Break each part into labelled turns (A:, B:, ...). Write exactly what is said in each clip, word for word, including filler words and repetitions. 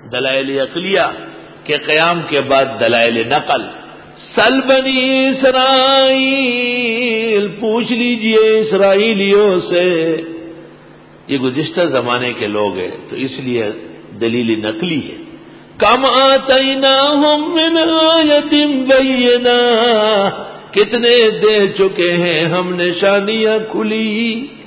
A: دلائل عقلیہ کے قیام کے بعد دلائل نقل. سل بنی اسرائیل، پوچھ لیجئے اسرائیلیوں سے. یہ گزشتہ زمانے کے لوگ ہیں تو اس لیے دلیل نقلی ہے. کم آتیناہم من آیۃ بینہ، کتنے دے چکے ہیں ہم نشانیاں کھلی.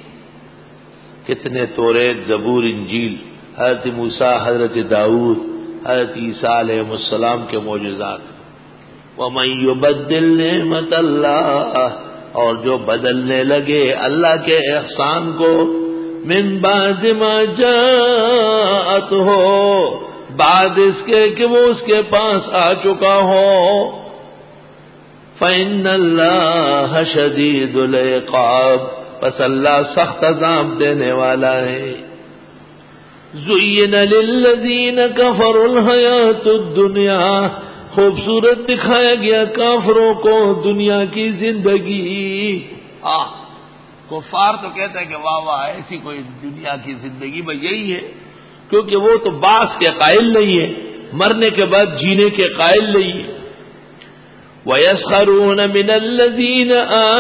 A: کتنے توریت، زبور، انجیل، حضرت موسیٰ، حضرت داؤد، حضرت عیسیٰ علیہ السلام کے معجزات. وَمَن يُبَدِّلْ نِعْمَتَ اللَّهِ، اور جو بدلنے لگے اللہ کے احسان کو، من بعد ما جاءتہ، بعد اس کے کہ وہ اس کے پاس آ چکا ہو. فَإِنَّ اللَّهَ شَدِيدُ الْعِقَابِ، پس اللہ سخت عذاب دینے والا ہے. زُيِّنَ لِلَّذِينَ كَفَرُوا الْحَيَاةُ الدُّنْيَا، خوبصورت دکھایا گیا کافروں کو دنیا کی زندگی. آہ کفار تو کہتے ہیں کہ واہ واہ ایسی کوئی دنیا کی زندگی بھئی یہی ہے، کیونکہ وہ تو بعث کے قائل نہیں ہے، مرنے کے بعد جینے کے قائل نہیں ہے. وَيَسْخَرُونَ مِنَ الَّذِينَ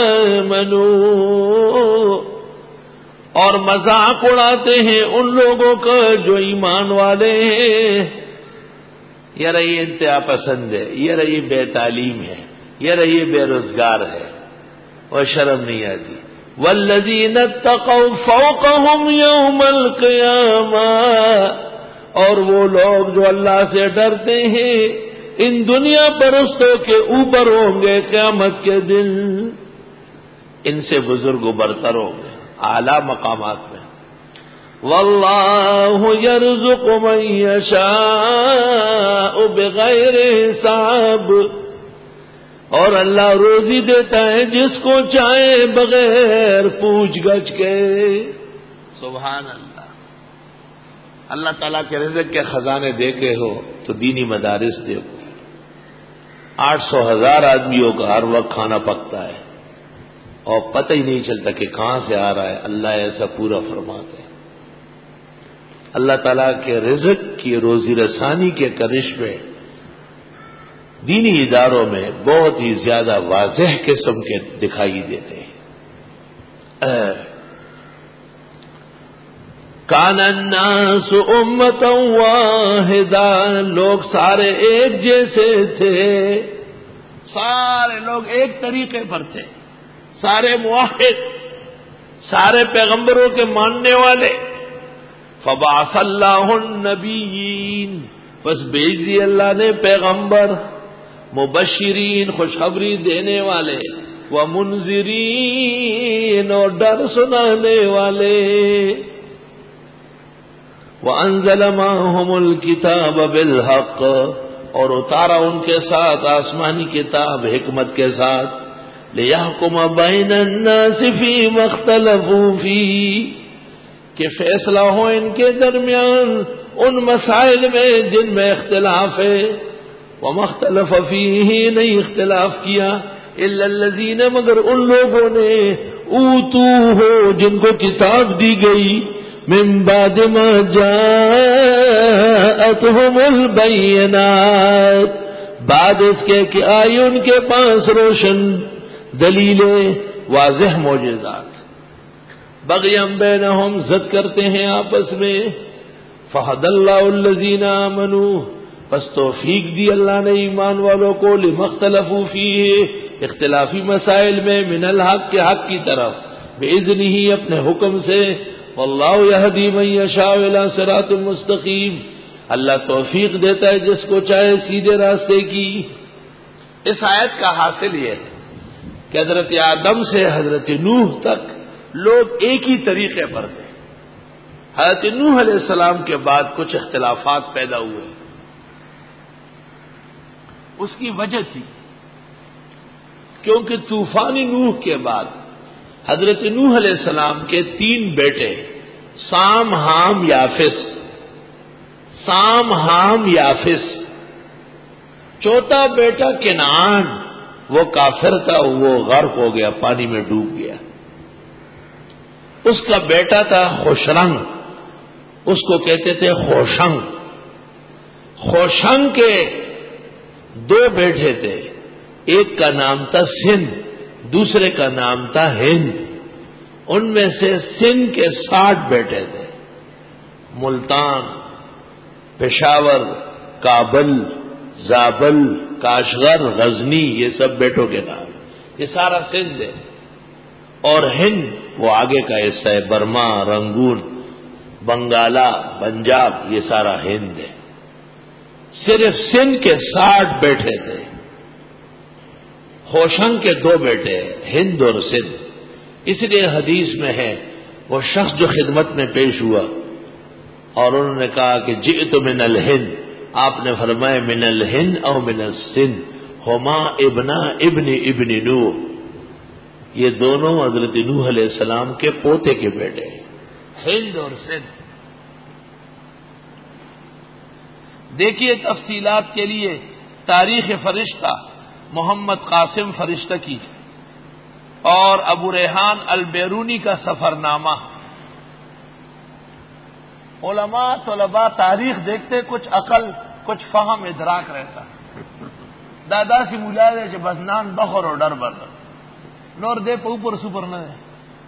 A: آمَنُوا، اور مذاق اڑاتے ہیں ان لوگوں کا جو ایمان والے ہیں. یہ رہی انتہا پسند ہے، یہ رہی بے تعلیم ہے، یہ رہی بے روزگار ہے اور شرم نہیں آتی. والذین اتقوا فوقهم یوم القیامہ، اور وہ لوگ جو اللہ سے ڈرتے ہیں ان دنیا پرستوں کے اوپر ہوں گے قیامت کے دن. ان سے بزرگ و برتر ہوں گے اعلیٰ مقامات میں. واللہ یرزق من یشاء بغیر حساب، اور اللہ روزی دیتا ہے جس کو چاہے بغیر پوچھ گچھ کے. سبحان اللہ. اللہ تعالیٰ کے رزق کے خزانے دیکھے ہو تو دینی مدارس دیکھو. آٹھ سو ہزار آدمیوں کا ہر وقت کھانا پکتا ہے اور پتہ ہی نہیں چلتا کہ کہاں سے آ رہا ہے. اللہ ایسا پورا فرماتے ہیں. اللہ تعالیٰ کے رزق کی روزی رسانی کے کرشمے دینی اداروں میں بہت ہی زیادہ واضح قسم کے دکھائی دیتے ہیں. کان الناس امتا واحدہ، لوگ سارے ایک جیسے تھے، سارے لوگ ایک طریقے پر تھے، سارے موحد، سارے پیغمبروں کے ماننے والے. فبعث اللہ النبیین، بس بھیج دی اللہ نے پیغمبر، مبشرین خوشخبری دینے والے، ومنذرین اور ڈر سنانے والے. وانزل معهم الکتاب بالحق، اور اتارا ان کے ساتھ آسمانی کتاب حکمت کے ساتھ. لیحکم بین الناس فیما اختلفوا فیہ، کہ فیصلہ ہو ان کے درمیان ان مسائل میں جن میں اختلاف ہے. وما اختلف فیہ، نہیں اختلاف کیا، الا الذین، مگر ان لوگوں نے اوتوہ، جن کو کتاب دی گئی، من بعد ما جاءتهم البینات، بعد اس کے کہ آئی ان کے پاس روشن دلیلیں، واضح معجزات. بغیم بینہم، زد کرتے ہیں آپس میں. فہد اللہ الذین آمنوا، پس توفیق دی اللہ نے ایمان والوں کو، لما اختلفوا فیہ، اختلافی مسائل میں، من الحق کے حق کی طرف، بإذنہ اپنے حکم سے. واللہ یہدی من یشاء الی صراط مستقیم، اللہ توفیق دیتا ہے جس کو چاہے سیدھے راستے کی. اس آیت کا حاصل یہ ہے کہ حضرت آدم سے حضرت نوح تک لوگ ایک ہی طریقے پر تھے. حضرت نوح علیہ السلام کے بعد کچھ اختلافات پیدا ہوئے. اس کی وجہ تھی کیونکہ طوفان نوح کے بعد حضرت نوح علیہ السلام کے تین بیٹے، سام، حام، یافس، سام، حام، یافس. چوتھا بیٹا کنعان، وہ کافر تھا، وہ غرق ہو گیا، پانی میں ڈوب گیا. اس کا بیٹا تھا خوشرنگ، اس کو کہتے تھے خوشنگ. خوشنگ کے دو بیٹے تھے، ایک کا نام تھا سندھ، دوسرے کا نام تھا ہند۔ ان میں سے سندھ کے ساٹھ بیٹے تھے، ملتان، پشاور، کابل، زابل، کاشغر، غزنی، یہ سب بیٹوں کے نام، یہ سارا سندھ ہے۔ اور ہند وہ آگے کا حصہ ہے، برما، رنگون، بنگالہ، پنجاب، یہ سارا ہند ہے۔ صرف سندھ کے ساٹھ بیٹے تھے، خوشنگ کے دو بیٹے ہند اور سندھ۔ اس لیے حدیث میں ہے وہ شخص جو خدمت میں پیش ہوا اور انہوں نے کہا کہ جئت من الہند، آپ نے فرمایا من الہند او من السندھ ہما ابنا ابن ابن نوح، یہ دونوں حضرت نوح علیہ السلام کے پوتے کے بیٹے ہیں، ہند اور سندھ۔ دیکھیے تفصیلات کے لیے تاریخ فرشتہ محمد قاسم فرشتہ کی اور ابو ریحان البیرونی کا سفر نامہ۔ علماء طلباء تاریخ دیکھتے کچھ عقل کچھ فہم ادراک رہتا، دادا سی ملا دے بسنان بخور اور ڈر بس نور دے اوپر سپر نہ دے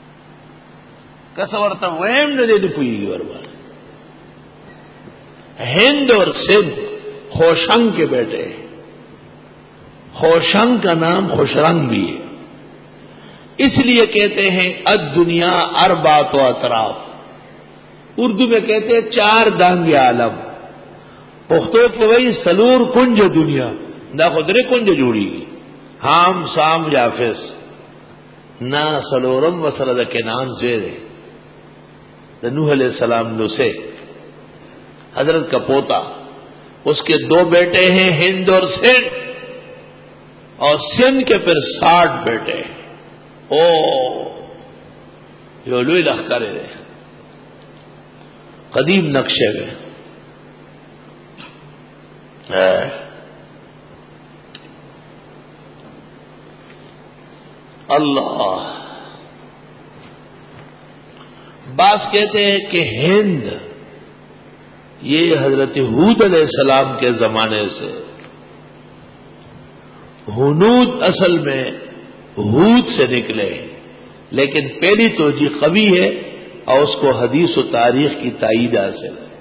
A: کسور تب وہم نہ دے پوئی گی برباد۔ ہند اور سندھ خوشنگ کے بیٹے، خوشنگ کا نام خوشرنگ بھی ہے، اس لیے کہتے ہیں اد دنیا اربعۃ اطراف، اردو میں کہتے ہیں چار دانگ عالم، پختو کے وہی سلور کنج دنیا نہ خدرے کنج جوڑی گی، ہام سام جافس نہ سلورم وسرد کے نام زیرے نوح علیہ السلام نو سے حضرت کا پوتا، اس کے دو بیٹے ہیں ہند اور سندھ، اور سندھ کے پھر ساٹھ بیٹے ہیں۔ او یہ لوئی لخکرے رہے قدیم نقشے میں۔ اللہ بعض کہتے ہیں کہ ہند یہ حضرت ہود علیہ السلام کے زمانے سے، ہنود اصل میں ہود سے نکلے، لیکن پہلی توجیہ قوی ہے اور اس کو حدیث و تاریخ کی تائید حاصل ہے۔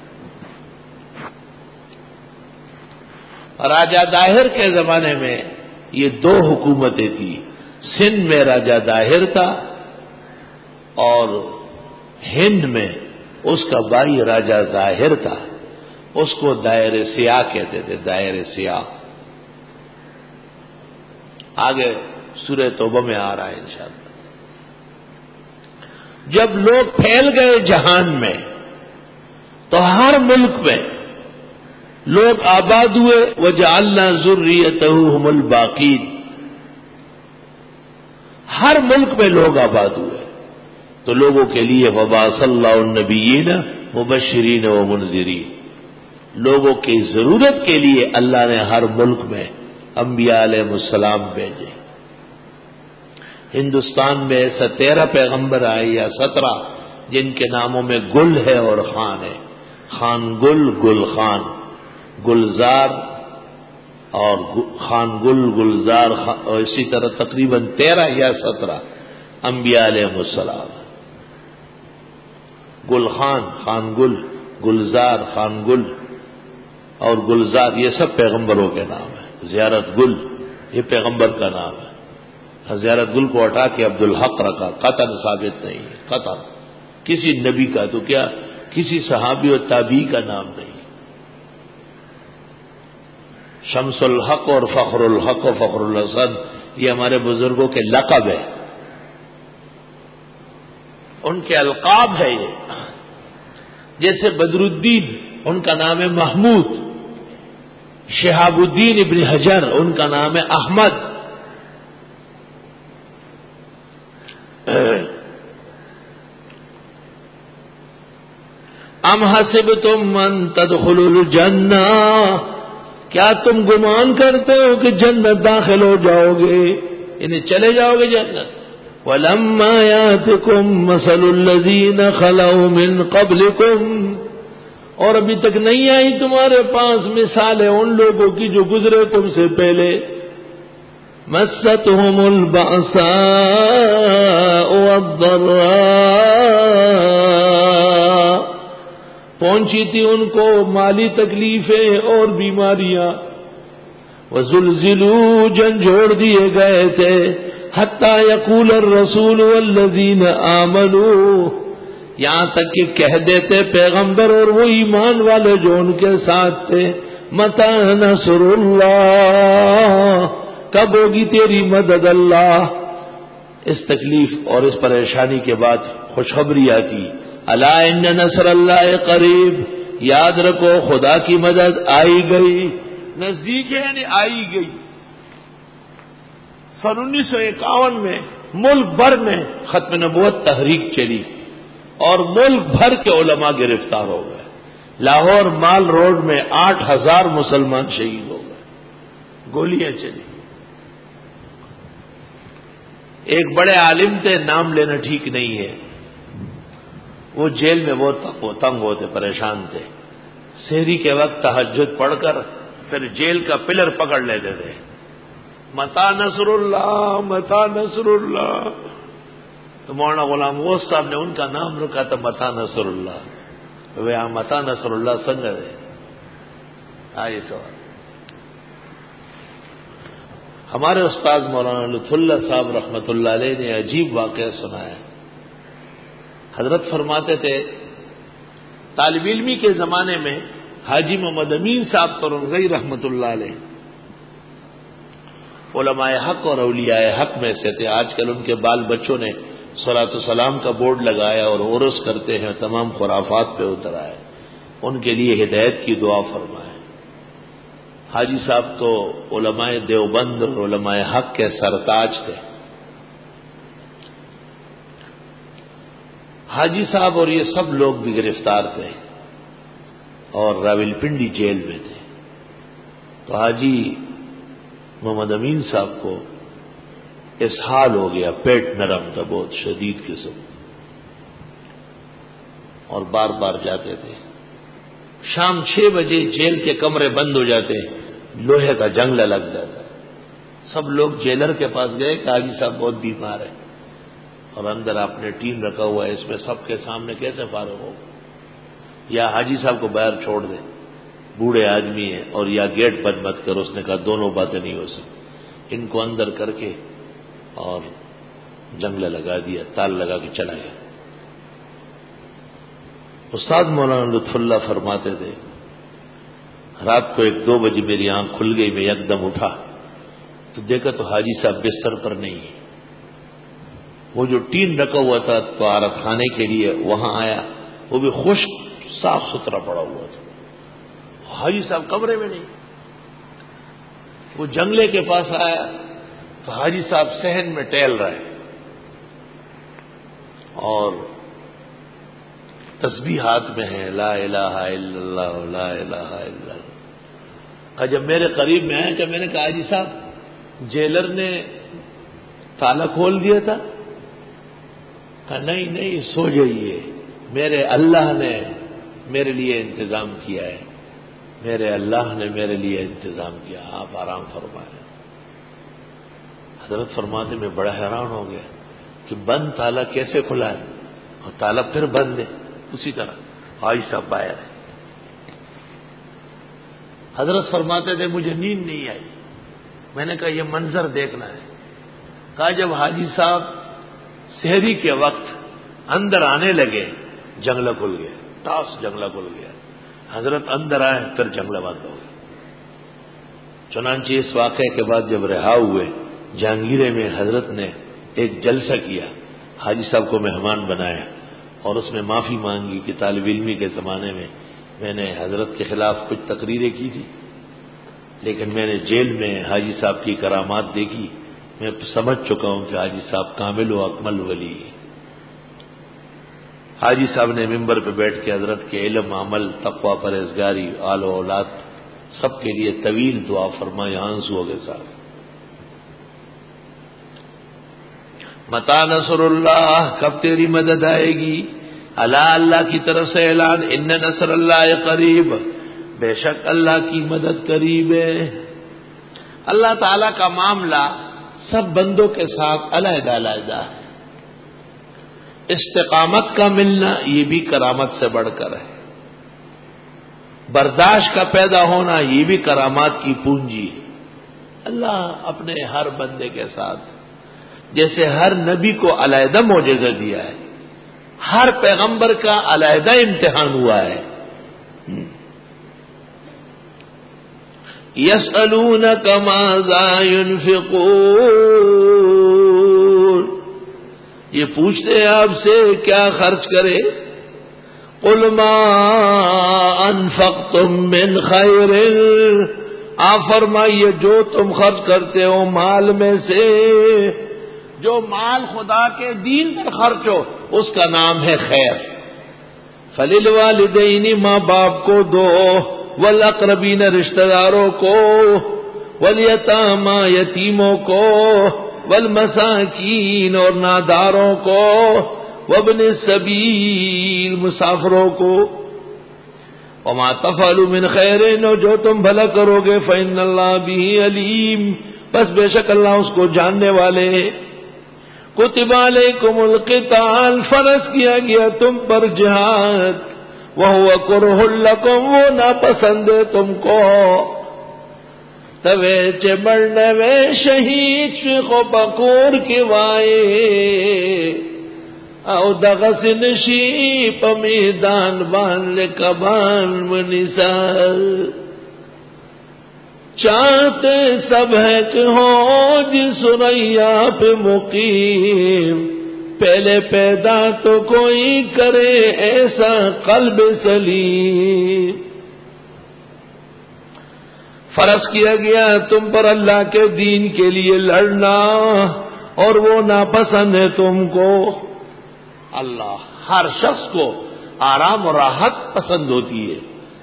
A: راجہ داہر کے زمانے میں یہ دو حکومتیں تھیں، سندھ میں راجہ داہر تھا اور ہند میں اس کا بھائی راجہ ظاہر تھا، اس کو دائر سیاہ کہتے تھے، دائر سیاہ۔ آگے سورہ توبہ میں آ رہا ہے انشاءاللہ۔ جب لوگ پھیل گئے جہان میں تو ہر ملک میں لوگ آباد ہوئے، وجعلنا ذریتہ هم الباقین، ہر ملک میں لوگ آباد ہوئے تو لوگوں کے لیے وبعث اللہ النبیین مبشرین و منذرین، لوگوں کی ضرورت کے لیے اللہ نے ہر ملک میں انبیاء علیہ السلام بھیجے۔ ہندوستان میں ایسا تیرہ پیغمبر آئے یا سترہ جن کے ناموں میں گل ہے اور خان ہے، خان گل، گل خان، گلزار اور خان گل، گلزار، اور اسی طرح تقریباً تیرہ یا سترہ انبیاء علیہ السلام۔ گل خان، خان گل، گلزار، خان گل اور گلزار یہ سب پیغمبروں کے نام ہیں۔ زیارت گل یہ پیغمبر کا نام ہے، زیارت گل کو ہٹا کے عبد الحق رکھا، قطعا ثابت نہیں ہے، قطعا کسی نبی کا تو کیا کسی صحابی اور تابعی کا نام نہیں۔ شمس الحق اور فخر الحق و فخر الحسن یہ ہمارے بزرگوں کے لقب ہے، ان کے القاب ہے یہ۔ جیسے بدر الدین ان کا نام ہے محمود، شہاب الدین ابن حجر ان کا نام ہے احمد۔ ام حسبتم ان تدخلوا الجنہ، کیا تم گمان کرتے ہو کہ جنت داخل ہو جاؤ گے، یعنی چلے جاؤ گے جنت؟ وَلَمَّا يَأْتِكُم مَّثَلُ الَّذِينَ خَلَوْا مِن قَبْلِكُمْ اور ابھی تک نہیں آئی تمہارے پاس مثالیں ان لوگوں کی جو گزرے تم سے پہلے. مستهم البأساء والضراء، پہنچی تھی ان کو مالی تکلیفیں اور بیماریاں. وزلزلوا، جھنجھوڑ دیے گئے تھے. حتی یقول الرسول والذین آمنوا، یہاں تک کہ کہہ دیتے پیغمبر اور وہ ایمان والے جو ان کے ساتھ تھے، متی نصر اللہ، کب ہوگی تیری مدد اللہ. اس تکلیف اور اس پریشانی کے بعد خوشخبری آتی، الا ان نصر اللہ قریب، یاد رکھو خدا کی مدد آئی گئی، نزدیک ہے یعنی آئی گئی. سن انیس سو اکاون میں ملک بھر میں ختم نبوت تحریک چلی اور ملک بھر کے علماء گرفتار ہو گئے. لاہور مال روڈ میں آٹھ ہزار مسلمان شہید ہو گئے، گولیاں چلی. ایک بڑے عالم تھے، نام لینا ٹھیک نہیں ہے، وہ جیل میں بہت تنگ ہوتے، پریشان تھے. سحری کے وقت تہجد پڑھ کر پھر جیل کا پلر پکڑ لیتے تھے، متا نصر اللہ متا نصر اللہ. تو مولانا غلام غوث صاحب نے ان کا نام رکھا تھا متا نصر اللہ. وہ متا نصر اللہ سنگ ہے. آئیے سوال. ہمارے استاد مولانا لطف اللہ صاحب رحمۃ اللہ علیہ نے عجیب واقعہ سنایا. حضرت فرماتے تھے طالب علمی کے زمانے میں حاجی محمد امین صاحب ترنگزئی رحمۃ اللہ علیہ علماء حق اور اولیاء حق میں سے تھے. آج کل ان کے بال بچوں نے صلاۃ السلام کا بورڈ لگایا اور عرس کرتے ہیں، تمام خرافات پہ اتر آئے. ان کے لیے ہدایت کی دعا فرمائے. حاجی صاحب تو علماء دیوبند اور علماء حق کے سرتاج تھے. حاجی صاحب اور یہ سب لوگ بھی گرفتار تھے اور راولپنڈی جیل میں تھے. تو حاجی محمد امین صاحب کو اسہال ہو گیا، پیٹ نرم تھا بہت شدید قسم، اور بار بار جاتے تھے. شام چھ بجے جیل کے کمرے بند ہو جاتے، لوہے کا جنگلہ لگ جاتا. سب لوگ جیلر کے پاس گئے کہ حاجی صاحب بہت بیمار ہے اور اندر آپ نے ٹین رکھا ہوا ہے، اس میں سب کے سامنے کیسے فارغ ہو، یا حاجی صاحب کو باہر چھوڑ دیں، بوڑھے آدمی ہیں، اور یا گیٹ بند مت کرو. اس نے کہا دونوں باتیں نہیں ہو سکتی. ان کو اندر کر کے اور جنگلہ لگا دیا، تال لگا کے چلا گیا. استاد مولانا لطف اللہ فرماتے تھے رات کو ایک دو بجے میری آنکھ کھل گئی، میں یک دم اٹھا تو دیکھا تو حاجی صاحب بستر پر نہیں ہے. وہ جو ٹین رکھا ہوا تھا طہارت خانے کے لیے وہاں آیا، وہ بھی خشک صاف ستھرا پڑا ہوا تھا. حاجی صاحب کمرے میں نہیں. وہ جنگلے کے پاس آیا تو حاجی صاحب صحن میں ٹہل رہے اور تسبیح ہاتھ میں ہے، لا الہ الا اللہ لا الہ الا اللہ. جب میرے قریب میں آیا کہ میں نے کہا حاجی صاحب جیلر نے تالا کھول دیا تھا؟ کہا نہیں نہیں، سو جائیے، میرے اللہ نے میرے لیے انتظام کیا ہے، میرے اللہ نے میرے لیے انتظام کیا، آپ آرام فرمائیں. حضرت فرماتے میں بڑا حیران ہو گیا کہ بند تالا کیسے کھلا ہے اور تالا پھر بند ہے اسی طرح. حاجی صاحب باہر ہے. حضرت فرماتے تھے مجھے نیند نہیں آئی. میں نے کہا یہ منظر دیکھنا ہے. کہا جب حاجی صاحب سحری کے وقت اندر آنے لگے جنگلہ کھل گیا، ٹاس جنگلہ کھل گیا. حضرت اندر آئے پھر جنگلہ بند ہو گیا. چنانچہ اس واقعے کے بعد جب رہا ہوئے جہانگیرے میں حضرت نے ایک جلسہ کیا، حاجی صاحب کو مہمان بنایا اور اس میں معافی مانگی کہ طالب علمی کے زمانے میں میں نے حضرت کے خلاف کچھ تقریریں کی تھی، لیکن میں نے جیل میں حاجی صاحب کی کرامات دیکھی، میں سمجھ چکا ہوں کہ حاجی صاحب کامل و اکمل ولی ہے. حاجی صاحب نے ممبر پہ بیٹھ کے حضرت کے علم، عمل، تقوی، پرہیزگاری، آل و اولاد سب کے لیے طویل دعا فرمائی آنسوؤں کے ساتھ. متا نصر اللہ، کب تیری مدد آئے گی؟ اللہ اللہ کی طرف سے اعلان، ان نصر اللہ قریب، بے شک اللہ کی مدد قریب ہے۔ اللہ تعالی کا معاملہ سب بندوں کے ساتھ علیحدہ علیحدہ ہے۔ استقامت کا ملنا یہ بھی کرامت سے بڑھ کر ہے، برداشت کا پیدا ہونا یہ بھی کرامات کی پونجی ہے۔ اللہ اپنے ہر بندے کے ساتھ جیسے ہر نبی کو علیحدہ معجزہ دیا ہے، ہر پیغمبر کا علیحدہ امتحان ہوا ہے۔ یسألونک ماذا ينفقون، یہ پوچھتے ہیں آپ سے کیا خرچ کرے۔ قل ما انفقتم من خیر، آپ فرمائیے جو تم خرچ کرتے ہو مال میں سے، جو مال خدا کے دین پر خرچ ہو اس کا نام ہے خیر۔ فللوالدین، ماں باپ کو دو، والاقربین رشتہ داروں کو، والیتامی یتیموں کو، والمساکین اور ناداروں کو، وابن السبیل مسافروں کو۔ وما تفعلوا من خیر، اور جو تم بھلا کرو گے فإن اللہ بہ علیم، بس بے شک اللہ اس کو جاننے والے ہیں۔ کتب علیکم القتال، فرض کیا گیا تم پر جہاد، وہو کرہ لکم، وہ ناپسند ہے تم کو۔ توے چمڑنے وے شہید شیخو پکور کی وائے، او دغس نشی پا میدان بان لکبان منسال، چاہتے سب ہے کہ ہو جس سریا پہ مقیم، پہلے پیدا تو کوئی کرے ایسا قلب سلیم۔ فرض کیا گیا تم پر اللہ کے دین کے لیے لڑنا، اور وہ ناپسند ہے تم کو۔ اللہ ہر شخص کو آرام اور راحت پسند ہوتی ہے۔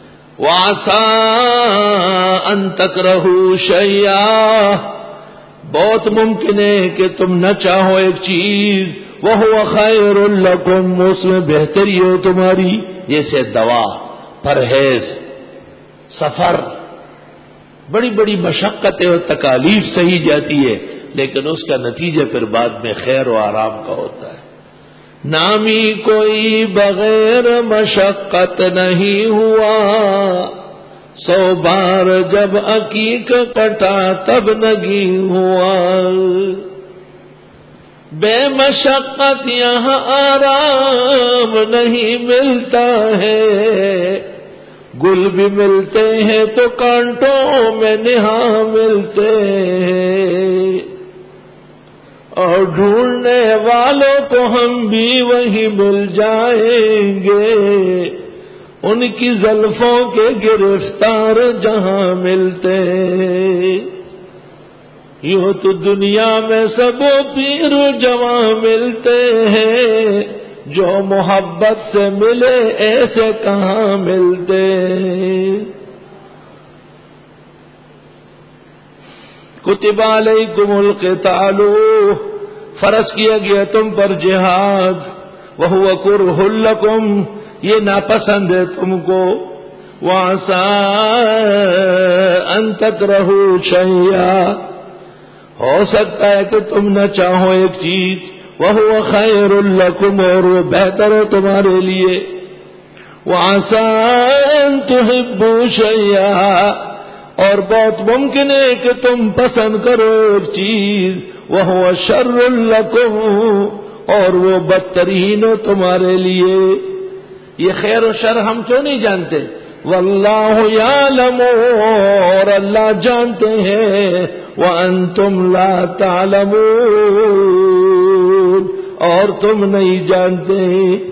A: وَعَسَىٰ أَن تَكْرَهُوا شَيْئًا، بہت ممکن ہے کہ تم نہ چاہو ایک چیز، وَهُوَ خَيْرٌ لَكُمْ، اس میں بہتری ہو تمہاری، جیسے دوا، پرہیز، سفر، بڑی بڑی مشقتیں اور تکالیف سہی جاتی ہے، لیکن اس کا نتیجہ پھر بعد میں خیر و آرام کا ہوتا ہے۔ نامی کوئی بغیر مشقت نہیں ہوا، سو بار جب عقیق کٹا تب نگی ہوا۔ بے مشقت یہاں آرام نہیں ملتا ہے، گل بھی ملتے ہیں تو کانٹوں میں نہا ملتے ہیں، اور ڈھونڈنے والوں کو ہم بھی وہی مل جائیں گے، ان کی زلفوں کے گرفتار جہاں ملتے ہیں۔ یوں تو دنیا میں سب پیر جواں ملتے ہیں، جو محبت سے ملے ایسے کہاں ملتے ہیں۔ کتب علیکم القتال، فرض کیا گیا تم پر جہاد، وہو کرہ لکم، یہ ناپسند ہے تم کو۔ وعسیٰ ان تکرہوا شیئا، ہو سکتا ہے کہ تم نہ چاہو ایک چیز، وہو خیر لکم، اور وہ بہتر ہے تمہارے لیے۔ وعسیٰ ان تحبوا شیئا، اور بہت ممکن ہے کہ تم پسند کرو ایک چیز، وہو شر لکم، اور وہ بدترین ہو تمہارے لیے۔ یہ خیر و شر ہم کیوں نہیں جانتے؟ واللہ یعلم، اور اللہ جانتے ہیں، وانتم لا تعلمون، اور تم نہیں جانتے۔